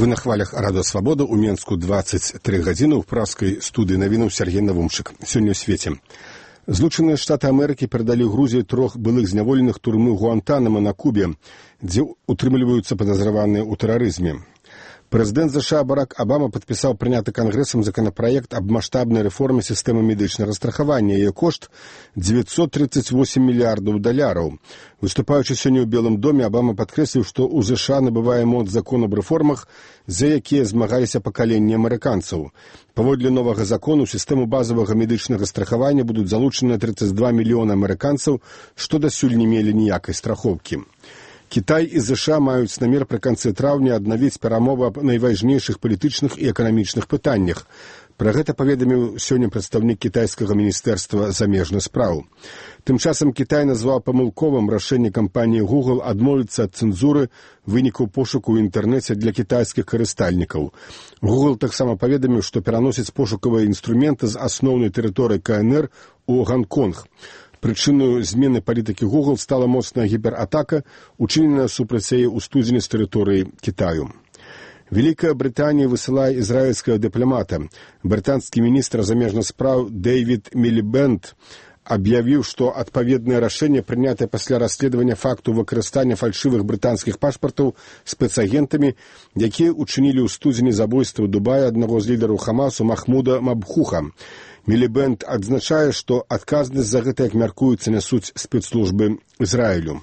Вы на хвалях Радио Свобода у Менску 23 гадзіны ў праскай студыі навінаў Сергей Навумчык. Сёння ў свеце. Злучаныя Штаты Амерыкі перадалі Грузіі 3 былых зняволеных турмы Гуантанамо на Кубе, дзе утрымліваюцца падазраваныя ў тэрарызме. Прэзідэнт США Барак Абама падпісаў прыняты Кангрэсам законопроект аб маштабнай рэформе сістэмы медычнага страхавання. Яе кошт $938 мільярдаў. Выступаючы сёння ў Белым доме, Абама падкрэсліў, што ў США набывае моц закон аб рэформах, за якія змагаліся пакаленні амерыканцаў. Паводле новага закону, у сістэму базавага медычнага страхавання будуць залучаныя 32 мільёны амерыканцаў, што дасюль не мелі ніякай страхоўкі. Кітай і США маюць намер пры канцы траўня аднавіць перамовы аб найважнейшых палітычных і эканамічных пытаннях. Пра гэта паведаміў сёння прадстаўнік кітайскага міністэрства замежных спраў. Тым часам Кітай назваў памылковым рашэнне кампаніі Google адмовіцца ад цэнзуры вынікаў пошуку ў інтэрнэце для кітайскіх карыстальнікаў. Google таксама паведаміў, што пераносіць пошукавыя інструменты з асноўнай тэрыторыі КНР у Гонконг. Прычыною змены палітыкі Google стала моцная гіператака, учыненая супраць яе ў студзені з тэрыторыі Кітаю. Вялікая Брытанія высылае ізраільскага дыпламата. Брытанскі міністр замежных спраў Дэвід Мілібэнд аб'явіў, што адпаведнае рашэнне, прынятае пасля расследавання факту выкарыстання фальшывых брытанскіх пашпартаў спецагентамі, якія учынілі ў студзені забойства ў Дубаі аднаго з лідараў Хамасу Махмуда Мабхуха. Мілібэнд адзначае, што адказнасць за гэта, як мяркуецца, нясуць спецслужбы Ізраілю.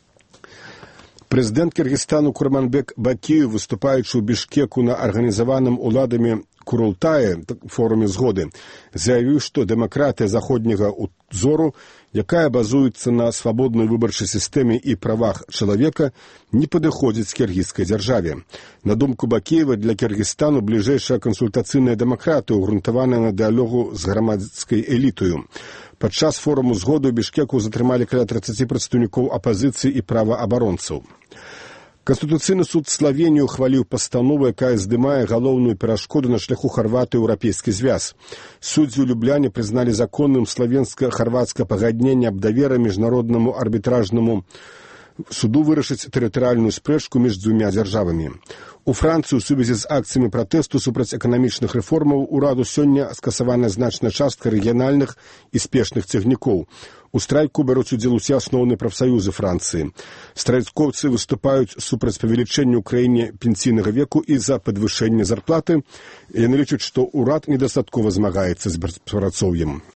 Прэзідэнт Кыргызстану Курманбек Бакиев, выступаючы ў Бішкеку на арганізаваным уладамі Курултае форуме згоды, заявіў, што дэмакратыя заходняга узору, якая базуецца на свабоднай выбарчай сістэме і правах чалавека, не падыходзіць кіргізскай дзяржаве. На думку Бакиева, для Кыргызстану бліжэйшая кансультацыйная дэмакратыя, ўгрунтаваная на дыялогу з грамадскай элітаю. Падчас форуму згоды ў Бішкеку затрымалі каля 30 прадстаўнікоў апазіцыі і праваабаронцаў. Канстытуцыйны суд Славеніі ухваліў пастанову, якая здымае галоўную перашкоду на шляху Харватыі ў еўрапейскі звяз. Суддзі ў Любляне прызналі законным славенска-харватскае пагадненне аб даверы міжнароднаму арбітражнаму суду вырашыць тэрытарыяльную спрэчку між дзвюма дзяржавамі. У Францыі ў сувязі з акцыямі пратэсту супраць эканамічных рэформаў ураду сёння скасаваная значная частка рэгіянальных і спешных цягнікоў. У страйку бяруць удзел усе асноўныя прафсаюзы Францыі. Страйкоўцы выступаюць супраць павелічэння ў краіне пенсійнага веку і за падвышэнне зарплаты. Яны лічаць, што ўрад недастаткова змагаецца з беспрацоўем.